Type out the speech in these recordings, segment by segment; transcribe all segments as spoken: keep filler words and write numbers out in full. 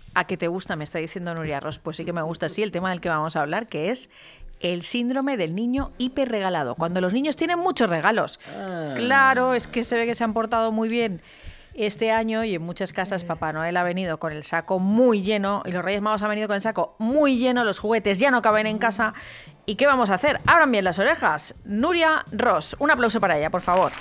¿A qué te gusta? Me está diciendo Nuria Ros. Pues sí que me gusta, sí, el tema del que vamos a hablar, que es el síndrome del niño hiperregalado. Cuando los niños tienen muchos regalos. Ah. Claro, es que se ve que se han portado muy bien este año y en muchas casas Papá Noel ha venido con el saco muy lleno y los Reyes Magos han venido con el saco muy lleno, los juguetes ya no caben en casa. ¿Y qué vamos a hacer? Abran bien las orejas. Nuria Ros, un aplauso para ella, por favor.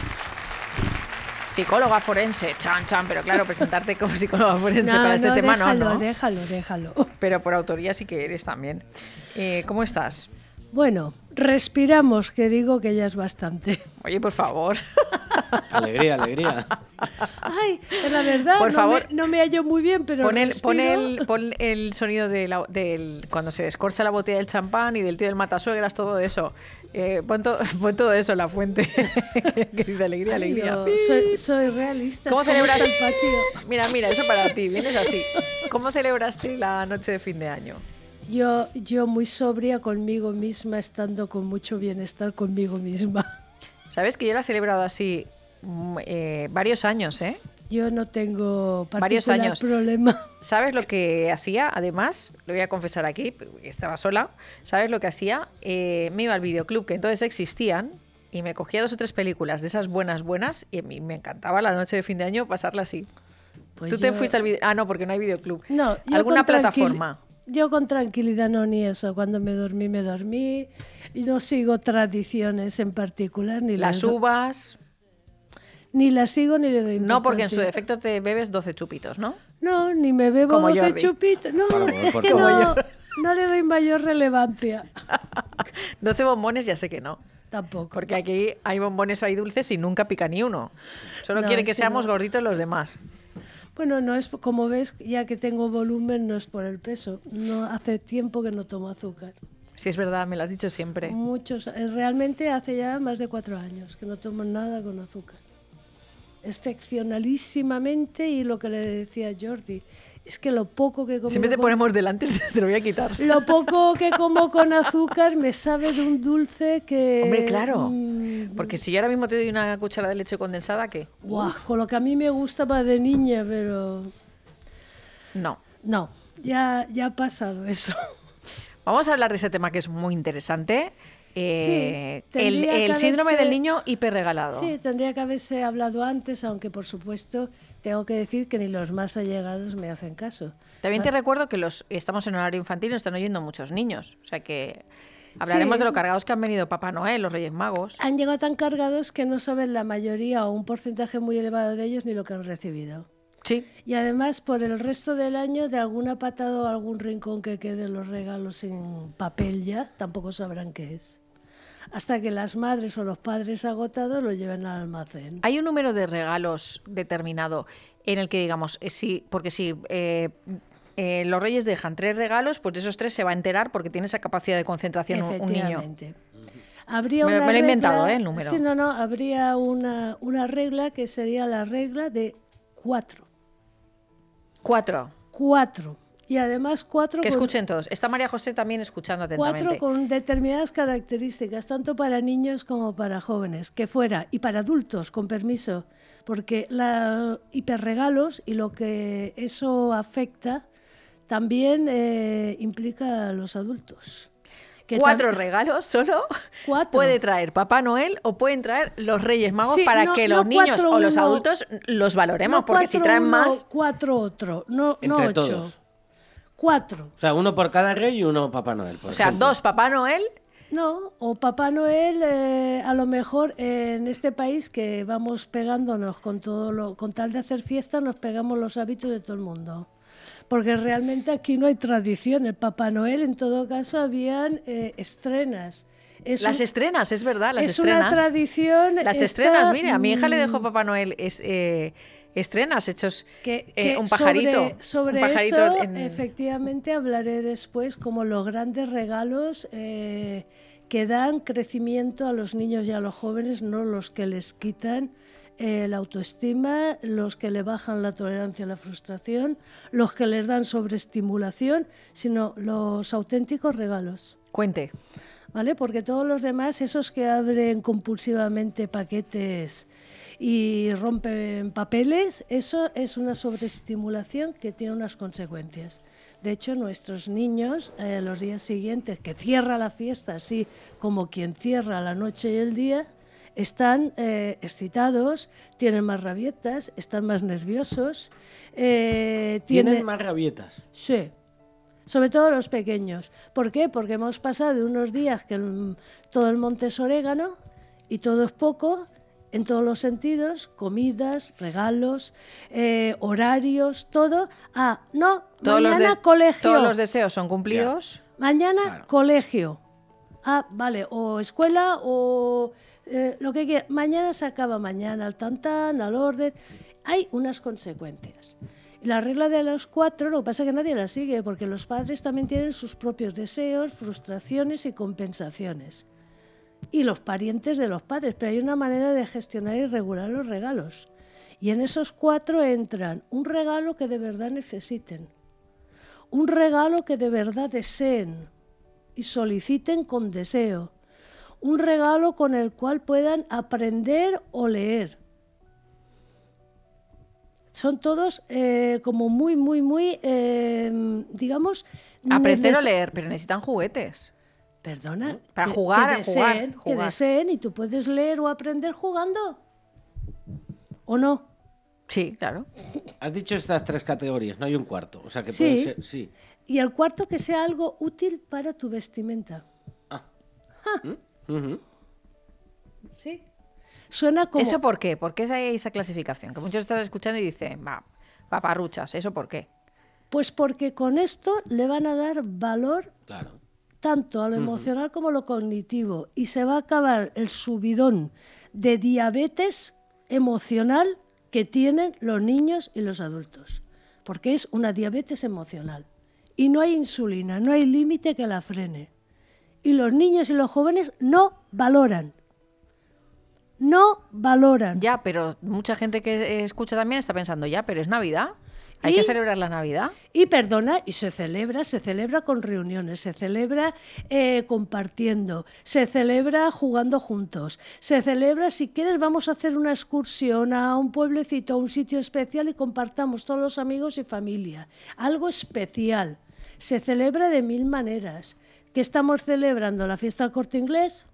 Psicóloga forense, chan, chan, pero claro, presentarte como psicóloga forense no, para este no, tema déjalo, no, ¿no? déjalo, déjalo. Pero por autoría sí que eres también. Eh, ¿Cómo estás? Bueno, respiramos, que digo que ya es bastante. Oye, por favor. Alegría, alegría. Ay, es la verdad, por no, favor, me, no me hallo muy bien, pero pon el, respiro. Pon el, pon el sonido de la, del cuando se descorcha la botella del champán y del tío del matasuegras, todo eso. Eh, pon, to, pon todo eso en la fuente. que, que dice alegría, alegría. Yo soy, soy realista. ¿Cómo celebras el patio? Mira, mira, eso para ti, vienes así. ¿Cómo celebraste la noche de fin de año? Yo, yo muy sobria conmigo misma, estando con mucho bienestar conmigo misma. ¿Sabes que yo la he celebrado así eh, varios años, eh? Yo no tengo particular varios años. problema. ¿Sabes lo que hacía? Además, lo voy a confesar aquí, estaba sola. ¿Sabes lo que hacía? Eh, me iba al videoclub, que entonces existían, y me cogía dos o tres películas de esas buenas, buenas, y a mí me encantaba la noche de fin de año pasarla así. Pues ¿Tú yo... te fuiste al video? Ah, no, porque no hay videoclub. No, yo ¿Alguna con plataforma? Yo con tranquilidad no, ni eso. Cuando me dormí, me dormí. Y no sigo tradiciones en particular. Ni ¿Las do... uvas? Ni las sigo ni le doy importancia. No, porque en su defecto te bebes doce chupitos, ¿no? No, ni me bebo como doce Jordi. chupitos. No, Por, es por que como no, no le doy mayor relevancia. doce bombones ya sé que no. Tampoco. Porque aquí hay bombones o hay dulces y nunca pica ni uno. Solo no, quiere que, que seamos no. gorditos los demás. Bueno, no es, como ves, ya que tengo volumen, no es por el peso. No hace tiempo que no tomo azúcar. Sí, es verdad, me lo has dicho siempre. Muchos, realmente hace ya más de cuatro años que no tomo nada con azúcar. Excepcionalísimamente, y lo que le decía a Jordi, es que lo poco que como... Siempre te con... ponemos delante, te lo voy a quitar. Lo poco que como con azúcar me sabe de un dulce que... Hombre, claro. Mmm, porque si yo ahora mismo te doy una cuchara de leche condensada, ¿qué? Buah, con lo que a mí me gustaba de niña, pero... No. No, ya, ya ha pasado eso. Vamos a hablar de ese tema que es muy interesante. Eh, sí, el el haberse... síndrome del niño hiperregalado. Sí, tendría que haberse hablado antes, aunque por supuesto tengo que decir que ni los más allegados me hacen caso. También te recuerdo que los estamos en horario infantil y nos están oyendo muchos niños. O sea que hablaremos sí. de lo cargados que han venido Papá Noel, los Reyes Magos. Han llegado tan cargados que no saben la mayoría o un porcentaje muy elevado de ellos ni lo que han recibido. Sí. Y además, por el resto del año, de alguna patada o algún rincón que queden los regalos en papel ya, tampoco sabrán qué es. Hasta que las madres o los padres agotados lo lleven al almacén. Hay un número de regalos determinado en el que, digamos, eh, sí, porque si eh, eh, los reyes dejan tres regalos, pues de esos tres se va a enterar porque tiene esa capacidad de concentración un niño. Habría me, una me lo he inventado, regla, ¿eh? El número. Sí, no, no, habría una, una regla que sería la regla de cuatro. Cuatro. Cuatro. Y además cuatro... Que con, escuchen todos. Está María José también escuchando atentamente. Cuatro con determinadas características, tanto para niños como para jóvenes, que fuera, y para adultos, con permiso, porque la hiperregalos y lo que eso afecta también eh, implica a los adultos. Que Cuatro regalos solo Cuatro. puede traer Papá Noel o pueden traer los Reyes Magos sí, para no, que los no niños cuatro, o los uno, adultos los valoremos, no porque si traen uno, más... Cuatro otro, no, Entre no ocho. Todos. Cuatro. O sea, uno por cada rey y uno Papá Noel. Por o sea, ejemplo. dos Papá Noel... No, o Papá Noel, eh, a lo mejor eh, en este país que vamos pegándonos con todo lo, con tal de hacer fiesta, nos pegamos los hábitos de todo el mundo. Porque realmente aquí no hay tradición. El Papá Noel, en todo caso, habían eh, estrenas. Es las un, estrenas, es verdad, las es estrenas. Es una tradición. Las está, estrenas, mire, a mi hija le dejó Papá Noel es, eh, estrenas hechos que, eh, que un pajarito. Sobre, sobre un pajarito eso, en... efectivamente, hablaré después como los grandes regalos eh, que dan crecimiento a los niños y a los jóvenes, no los que les quitan eh, la autoestima, los que le bajan la tolerancia a la frustración, los que les dan sobreestimulación, sino los auténticos regalos. Cuente. ¿vale? Porque todos los demás, esos que abren compulsivamente paquetes y rompen papeles, eso es una sobreestimulación que tiene unas consecuencias. De hecho, nuestros niños, eh, los días siguientes, que cierra la fiesta, así como quien cierra la noche y el día, están eh, excitados, tienen más rabietas, están más nerviosos. Eh, ¿Tienen tiene... más rabietas? Sí. Sobre todo los pequeños. ¿Por qué? Porque hemos pasado de unos días que el, todo el monte es orégano y todo es poco, en todos los sentidos, comidas, regalos, eh, horarios, todo, a, no, Todos los mañana de- colegio, Todos los deseos son cumplidos. mañana Claro. colegio, ah, vale, o escuela o eh, lo que quiera, mañana se acaba mañana, al tantán, al orden, hay unas consecuencias. Y la regla de los cuatro, lo que pasa es que nadie la sigue, porque los padres también tienen sus propios deseos, frustraciones y compensaciones. Y los parientes de los padres, pero hay una manera de gestionar y regular los regalos. Y en esos cuatro entran un regalo que de verdad necesiten, un regalo que de verdad deseen y soliciten con deseo, un regalo con el cual puedan aprender o leer. Son todos eh, como muy, muy, muy, eh, digamos... Aprender o neces- leer, pero necesitan juguetes. Perdona. Para que- jugar, que a deseen, jugar, que jugar. deseen y tú puedes leer o aprender jugando. ¿O no? Sí, claro. Has dicho estas tres categorías, no hay un cuarto. O sea, que Sí. pueden ser... Sí. Y el cuarto, que sea algo útil para tu vestimenta. Ujú. ¿Sí? Suena como... ¿Eso por qué? ¿Por qué hay esa clasificación? Que muchos están escuchando y dicen, va, paparruchas, ¿eso por qué? Pues porque con esto le van a dar valor Claro. tanto a lo emocional como a lo cognitivo, y se va a acabar el subidón de diabetes emocional que tienen los niños y los adultos, porque es una diabetes emocional y no hay insulina, no hay límite que la frene, y los niños y los jóvenes no valoran, no valoran. Ya, pero mucha gente que escucha también está pensando, ya, pero es Navidad. Hay Y- que celebrar la Navidad. Y perdona, y se celebra, se celebra con reuniones, se celebra eh, compartiendo, se celebra jugando juntos, se celebra, si quieres, vamos a hacer una excursión a un pueblecito, a un sitio especial y compartamos todos los amigos y familia. Algo especial. Se celebra de mil maneras. ¿Qué estamos celebrando? ¿La fiesta del Corte Inglés?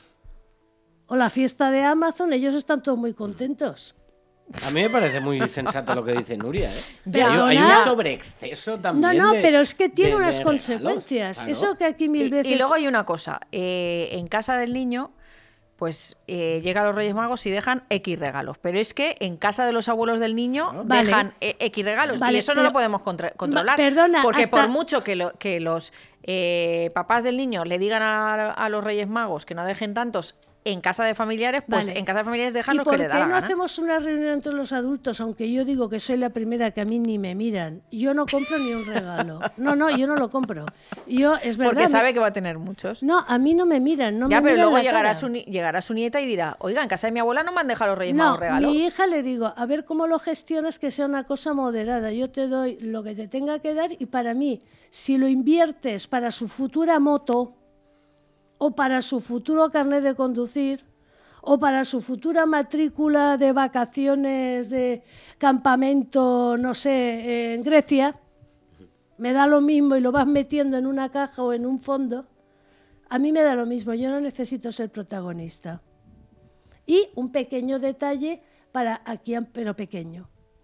¿O la fiesta de Amazon? Ellos están todos muy contentos. A mí me parece muy sensato lo que dice Nuria, ¿eh? Ya. Hay, hay Perdona. un sobreexceso también. No, no, de- pero es que tiene de- de unas regalos, consecuencias. claro. Eso que aquí Y, mil y veces... luego hay una cosa, eh, en casa del niño, pues eh, llegan los Reyes Magos y dejan X regalos, pero es que en casa de los abuelos del niño Vale. dejan eh, X regalos Vale, y eso no pero- lo podemos contra- controlar. perdona, porque hasta- por mucho que, lo- que los eh, papás del niño le digan a, a los Reyes Magos que no dejen tantos en casa de familiares, pues Vale. en casa de familiares dejan ¿Y los por que le qué da la no gana. hacemos una reunión entre los adultos, aunque yo digo que soy la primera que a mí ni me miran? Yo no compro ni un regalo. No, no, yo no lo compro. Yo, es verdad... Porque me- sabe que va a tener muchos. No, a mí no me miran, no ya, me pero miran luego la llegará cara. su, ni- llegará su nieta y dirá, oiga, en casa de mi abuela no me han dejado los Reyes No, Magos regalo. mi hija le digo, a ver cómo lo gestionas, que sea una cosa moderada. Yo te doy lo que te tenga que dar y para mí, si lo inviertes para su futura moto o para su futuro carnet de conducir o para su futura matrícula de vacaciones de campamento, no sé, en Grecia, me da lo mismo y lo vas metiendo en una caja o en un fondo, a mí me da lo mismo, yo no necesito ser protagonista. Y un pequeño detalle para aquí, pero pequeño.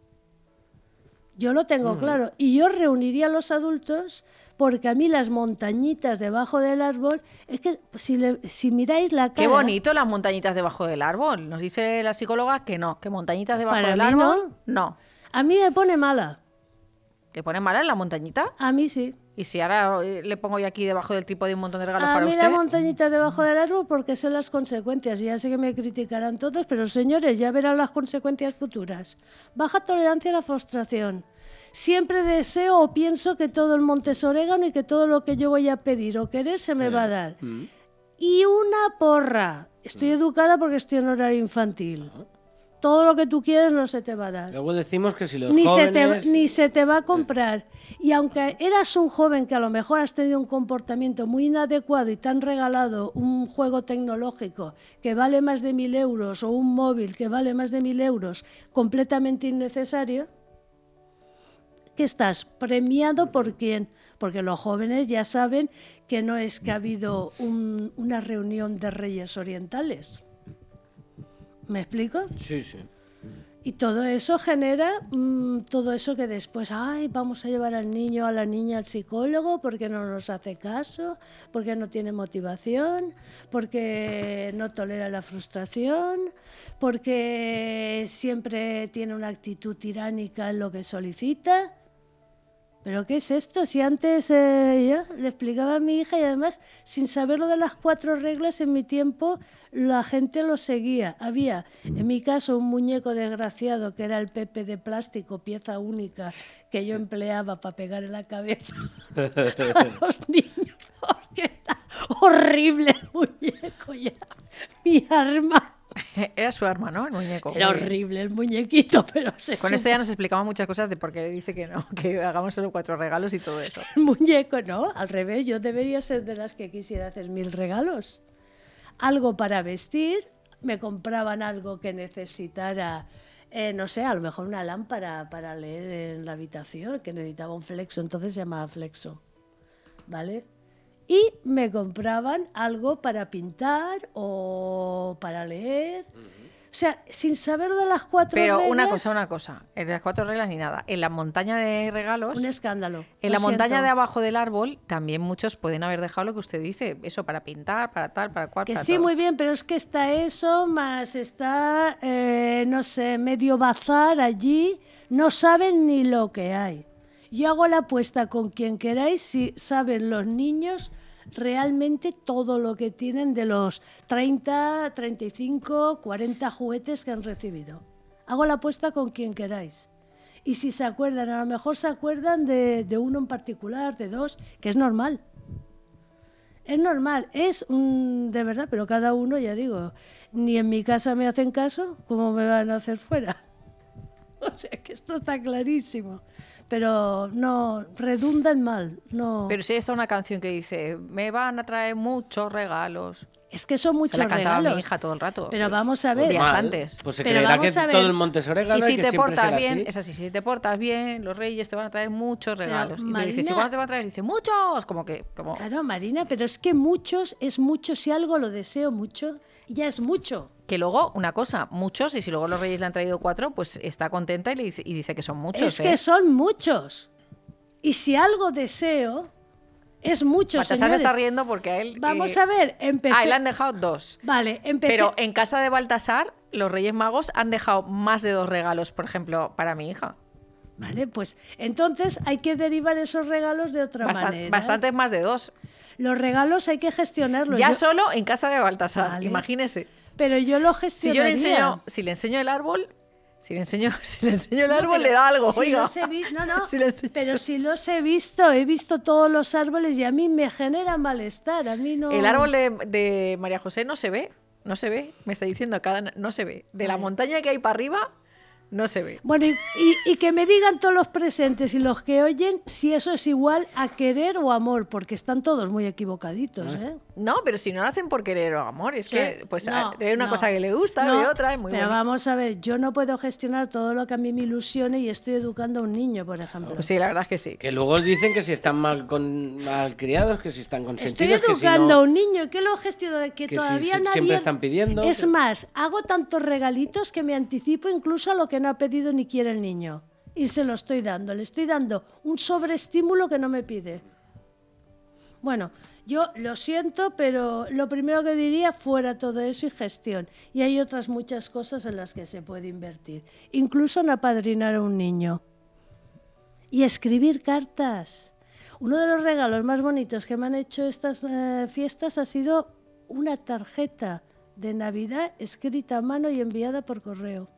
Yo lo tengo claro. Y yo reuniría a los adultos porque a mí las montañitas debajo del árbol, es que si, le- si miráis la cara... Qué bonito las montañitas debajo del árbol. Nos dice la psicóloga que no, que montañitas debajo Para del mí árbol, no. A mí me pone mala. ¿Te pone mala en la montañita? A mí sí. Y si ahora eh, le pongo yo aquí debajo del trípode un montón de regalos A para mí usted. las montañitas debajo del árbol porque sé las consecuencias. Y ya sé que me criticarán todos, pero señores, ya verán las consecuencias futuras. Baja tolerancia a la frustración. Siempre deseo o pienso que todo el monte es orégano y que todo lo que yo voy a pedir o querer se me va a dar. Y una porra. Estoy educada porque estoy en horario infantil. todo lo que tú quieres no se te va a dar. Luego decimos que si los Ni se, jóvenes... te, ni se te va a comprar. Y aunque eras un joven que a lo mejor has tenido un comportamiento muy inadecuado y te han regalado un juego tecnológico que vale más de mil euros o un móvil que vale más de mil euros completamente innecesario, ¿qué estás? ¿Premiado por quién? Porque los jóvenes ya saben que no es que ha habido un, una reunión de reyes orientales. ¿Me explico? Sí, sí. Y todo eso genera, mmm, todo eso que después, ay, vamos a llevar al niño o a la niña al psicólogo porque no nos hace caso, porque no tiene motivación, porque no tolera la frustración, porque siempre tiene una actitud tiránica en lo que solicita. ¿Pero qué es esto? Si antes eh, yo le explicaba a mi hija y además, sin saber lo de las cuatro reglas, en mi tiempo la gente lo seguía. Había, en mi caso, un muñeco desgraciado que era el Pepe de plástico, pieza única, que yo empleaba para pegar en la cabeza a los niños, porque era horrible el muñeco y era mi arma. Era su arma, ¿no? El muñeco. Era horrible el muñequito, pero se Con esto ya nos explicaba muchas cosas de por qué dice que no, que hagamos solo cuatro regalos y todo eso. El muñeco, no, al revés, yo debería ser de las que quisiera hacer mil regalos. Algo para vestir, me compraban algo que necesitara, eh, no sé, a lo mejor una lámpara para leer en la habitación, que necesitaba un flexo, entonces se llamaba flexo, ¿vale? Y me compraban algo para pintar o para leer. O sea, sin saber de las cuatro Pero reglas... Pero una cosa, una cosa. En las cuatro reglas ni nada. En la montaña de regalos... Un escándalo. En Lo la montaña siento. de abajo del árbol también muchos pueden haber dejado lo que usted dice. Eso para pintar, para tal, para cual, Que para sí, todo. muy bien, pero es que está eso, más está, eh, no sé, medio bazar allí. No saben ni lo que hay. Yo hago la apuesta con quien queráis si saben los niños realmente todo lo que tienen de los treinta, treinta y cinco, cuarenta juguetes que han recibido. Hago la apuesta con quien queráis. Y si se acuerdan, a lo mejor se acuerdan de, de uno en particular, de dos, que es normal. Es normal, es un, de verdad, pero cada uno, ya digo, ni en mi casa me hacen caso, ¿cómo me van a hacer fuera? O sea, que esto está clarísimo. Pero no, redunda en mal. No. Pero sí está una canción que dice, me van a traer muchos regalos. Es que son muchos Se la cantaba regalos. a mi hija todo el rato. Pero Pues, vamos a ver. días Mal. antes. Pues se Pero creerá que vamos a ver. todo el monte se regala Y y, si que te siempre portas será bien, así. es así, si te portas bien, los reyes te van a traer muchos regalos. y tú le dices, ¿y Marina- cuándo te van a traer? Dice, ¡muchos! Como que, como... Claro, Marina, pero es que muchos es mucho. Si algo lo deseo mucho, ya es mucho. Que luego, una cosa, muchos, y si luego los reyes le han traído cuatro, pues está contenta y, le dice, y dice que son muchos. es ¿eh? que son muchos. Y si algo deseo, es mucho, Baltasar se señores. está riendo porque a él... Vamos eh, a ver, empecé... Ah, le han dejado dos. Vale, empecé... Pero en casa de Baltasar, los Reyes Magos han dejado más de dos regalos, por ejemplo, para mi hija. Vale, pues entonces hay que derivar esos regalos de otra Bastan- manera. bastantes más de dos. Los regalos hay que gestionarlos. Ya Yo- solo en casa de Baltasar, Vale. imagínese. Pero yo lo Si gestionaría. yo le enseño, si le enseño el árbol, si le enseño, si le enseño el No, árbol, pero le da algo, si oiga. los he vi- No, no, Si le enseño- pero si los he visto, he visto todos los árboles y a mí me genera malestar, a mí no... El árbol de, de María José no se ve, no se ve, me está diciendo, cada, no se ve. De la Vale. montaña que hay para arriba, no se ve. Bueno, y, y- y que me digan todos los presentes y los que oyen si eso es igual a querer o amor, porque están todos muy equivocaditos, ¿eh? No, pero si no lo hacen por querer o amor, es Sí, que pues no, a- de una no, cosa que le gusta, no, de otra, es muy pero bonito. vamos a ver, yo no puedo gestionar todo lo que a mí me ilusione y estoy educando a un niño, por ejemplo. Pues sí, la verdad es que sí. Que luego dicen que si están mal, con, mal criados, que si están Estoy consentidos, que si educando a no... un niño que lo gestiono de que, que si- todavía si- nadie... siempre están pidiendo, Es que- más, hago tantos regalitos que me anticipo incluso a lo que no ha pedido ni quiere el niño. Y se lo estoy dando. Le estoy dando un sobreestímulo que no me pide. Bueno, yo lo siento, pero lo primero que diría fuera todo eso y gestión. Y hay otras muchas cosas en las que se puede invertir. Incluso en apadrinar a un niño. Y escribir cartas. Uno de los regalos más bonitos que me han hecho estas eh, fiestas ha sido una tarjeta de Navidad escrita a mano y enviada por correo.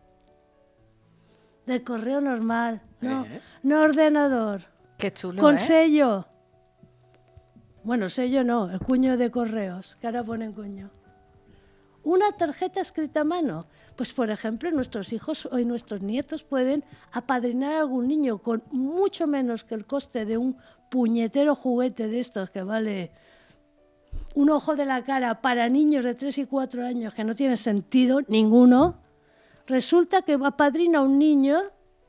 De correo normal, no, ¿Eh? no ordenador, Qué chulo, con ¿eh? sello. Bueno, sello no, el cuño de correos, que ahora ponen cuño. una tarjeta escrita a mano. Pues, por ejemplo, nuestros hijos y nuestros nietos pueden apadrinar a algún niño con mucho menos que el coste de un puñetero juguete de estos que vale un ojo de la cara para niños de tres y cuatro años, que no tiene sentido ninguno. Resulta que apadrina a un niño,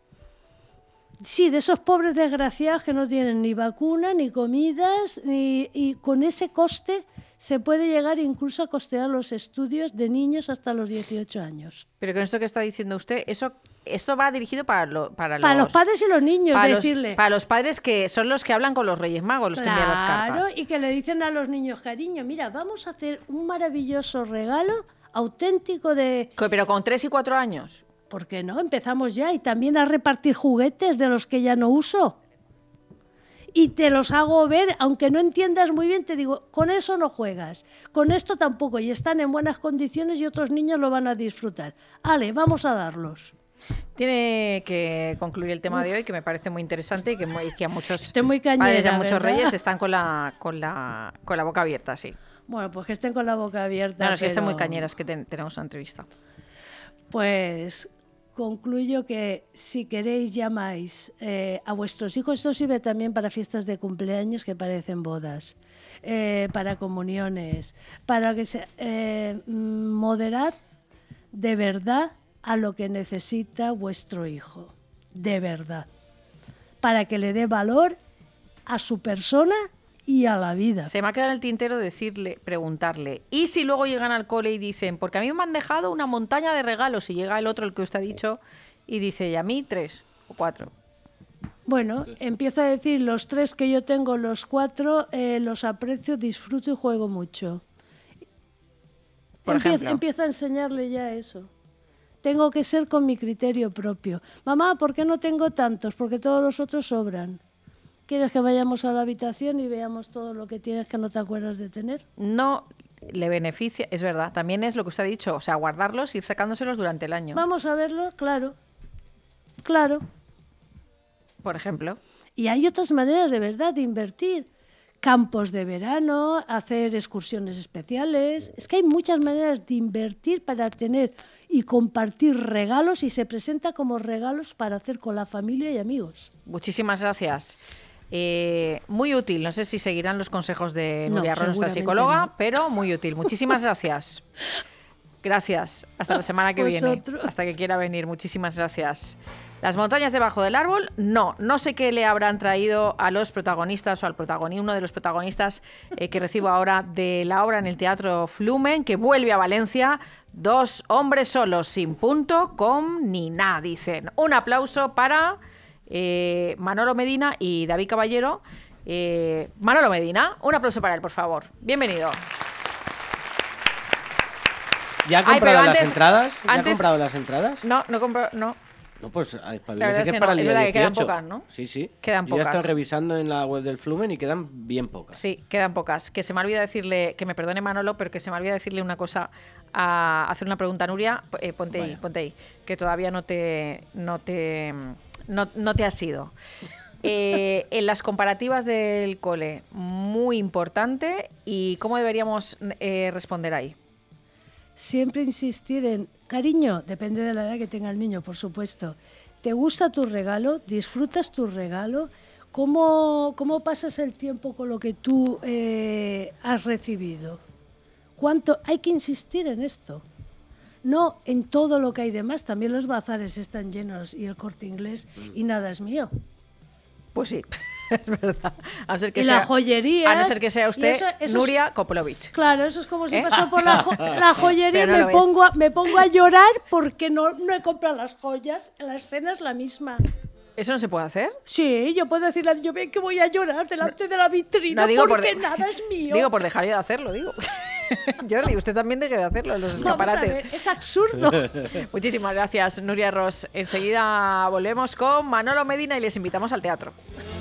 sí, de esos pobres desgraciados que no tienen ni vacuna, ni comidas, ni, y con ese coste se puede llegar incluso a costear los estudios de niños hasta los dieciocho años. Pero con esto que está diciendo usted, eso esto va dirigido para, lo, para, para los, los padres y los niños, para decirle. Los, para los padres que son los que hablan con los Reyes Magos, los claro, que envían las cartas. Claro, y que le dicen a los niños, cariño, mira, vamos a hacer un maravilloso regalo auténtico de... Pero con tres y cuatro años. ¿Por qué no? Empezamos ya, y también a repartir juguetes de los que ya no uso. Y te los hago ver, aunque no entiendas muy bien, te digo, con eso no juegas, con esto tampoco, y están en buenas condiciones y otros niños lo van a disfrutar. Ale, vamos a darlos. Tiene que concluir el tema Uf. de hoy, que me parece muy interesante y que, muy, que a muchos Estoy muy cañera, padres y a muchos ¿verdad? reyes están con la, con, la, con la boca abierta, sí. Bueno, pues que estén con la boca abierta. No, no, es que pero... estén muy cañeras, que ten, tenemos una entrevista. Pues... concluyo que si queréis llamáis eh, a vuestros hijos, esto sirve también para fiestas de cumpleaños que parecen bodas, eh, para comuniones, para que se eh, moderad de verdad a lo que necesita vuestro hijo, de verdad, para que le dé valor a su persona y a la vida. Se me ha quedado en el tintero decirle, preguntarle, ¿y si luego llegan al cole y dicen, porque a mí me han dejado una montaña de regalos, y llega el otro, el que usted ha dicho, y dice, ¿y a mí tres o cuatro? Bueno, empieza a decir, los tres que yo tengo, los cuatro, eh, los aprecio, disfruto y juego mucho. Por empieza, ejemplo. empieza a enseñarle ya eso. Tengo que ser con mi criterio propio. Mamá, ¿por qué no tengo tantos? Porque todos los otros sobran. ¿Quieres que vayamos a la habitación y veamos todo lo que tienes que no te acuerdas de tener? No le beneficia, es verdad, también es lo que usted ha dicho, o sea, guardarlos, ir sacándoselos durante el año. Vamos a verlo, claro, claro. Por ejemplo. Y hay otras maneras de verdad de invertir. Campos de verano, hacer excursiones especiales. Es que hay muchas maneras de invertir para tener y compartir regalos, y se presenta como regalos para hacer con la familia y amigos. Muchísimas gracias. Eh, muy útil, no sé si seguirán los consejos de Nuria no, Ross, nuestra psicóloga, no. pero muy útil. Muchísimas gracias. Gracias. Hasta la semana que Vosotros. viene. Hasta que quiera venir. Muchísimas gracias. Las montañas debajo del árbol, no. No sé qué le habrán traído a los protagonistas o al protagonista, uno de los protagonistas eh, que recibo ahora de la obra en el Teatro Flumen, que vuelve a Valencia. Dos hombres solos, sin punto, con ni nada, dicen. Un aplauso para eh, Manolo Medina y David Caballero. Eh, Manolo Medina, un aplauso para él, por favor. Bienvenido. ¿Ya ha comprado Ay, las antes, entradas? ¿Ya antes, ha comprado las entradas? No, no compro, no. No, pues ay, La verdad es que que para no, el es día verdad que quedan dieciocho. pocas, ¿no? Sí, sí. Quedan Yo ya pocas. estoy revisando en la web del Flumen y quedan bien pocas. Sí, quedan pocas. Que se me olvida decirle, que me perdone Manolo, pero que se me olvida decirle una cosa, a hacer una pregunta a Nuria. Eh, ponte Vaya. ahí, ponte ahí, que todavía no te, no te, no, no te has ido. Eh, en las comparativas del cole, muy importante. ¿Y cómo deberíamos eh, responder ahí? Siempre insistir en, cariño, depende de la edad que tenga el niño, por supuesto. ¿Te gusta tu regalo? ¿Disfrutas tu regalo? ¿Cómo, cómo pasas el tiempo con lo que tú eh, has recibido? ¿Cuánto? Hay que insistir en esto. No en todo lo que hay de más. También los bazares están llenos y el Corte Inglés y nada es mío. Pues sí, es verdad. A no ser que y sea, la joyería. A no ser que sea usted eso, eso Nuria es, Koplovich. Claro, eso es como si ¿Eh? pasó por la, jo la joyería y Pero no me, lo pongo a, me pongo a llorar porque no, no he comprado las joyas. La escena es la misma. ¿Eso no se puede hacer? Sí, yo puedo decirle al niño, ven que voy a llorar delante de la vitrina No, digo porque por de- nada es mío. Digo, por dejar yo de hacerlo, digo. Jordi, usted también deje de hacerlo en los Vamos a escaparates. ver, es absurdo. Muchísimas gracias, Nuria Ross. Enseguida volvemos con Manolo Medina y les invitamos al teatro.